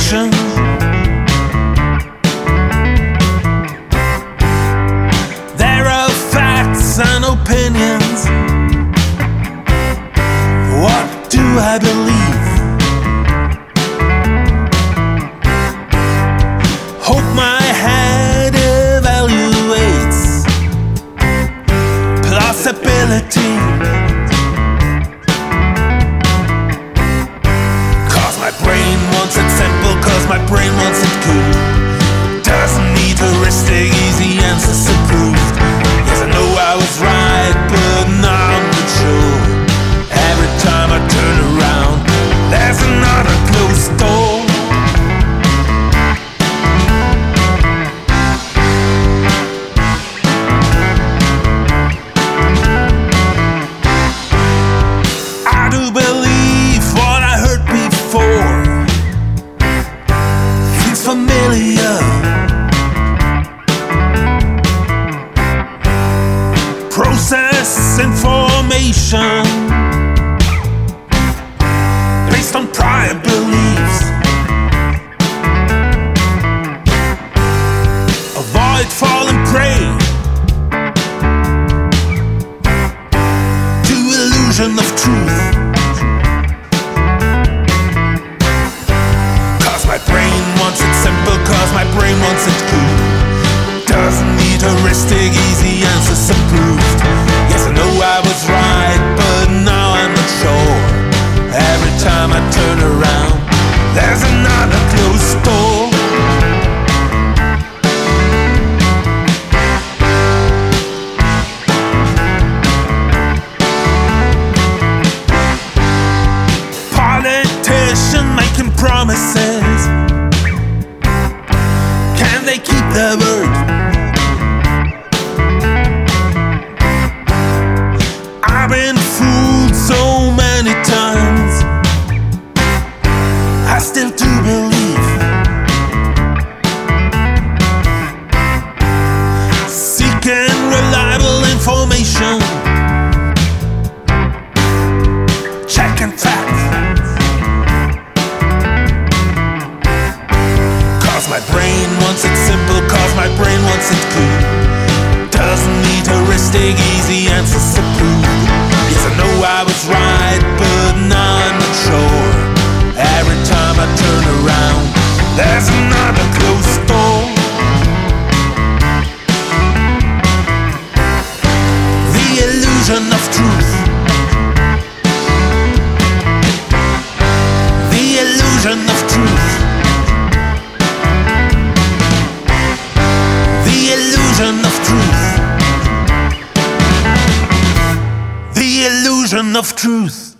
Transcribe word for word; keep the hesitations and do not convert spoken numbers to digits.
information. There are facts and opinions. What do I believe? Hope my head evaluates plausibility. Cause my brain wants it simple, cause my brain wants it cool. Doesn't need heuristic, easy answers approved. Yes, I know I was right, but now I'm not sure. Every time I turn around, there's another closed door. I do believe what I heard before feels familiar. Process information based on prior beliefs. Avoid falling prey to illusion of truth. Cause my brain wants it simple, cause my brain wants it cool. Doesn't need heuristic, easy answers approved. Yes, I know I was right, but now I'm not sure. Every time I turn around, there's another closed door. Politicians making promises. Can they keep their word? I've been fooled so many times, I still do believe. Seeking reliable information, checking facts. Cause my brain wants it simple, cause my brain wants it cool. Doesn't need heuristic, easy answers approved. Yes, I know I was right, but now I'm not sure. Every time I turn around, there's another closed door. The illusion of truth. The illusion of truth. The illusion of truth. The illusion of truth.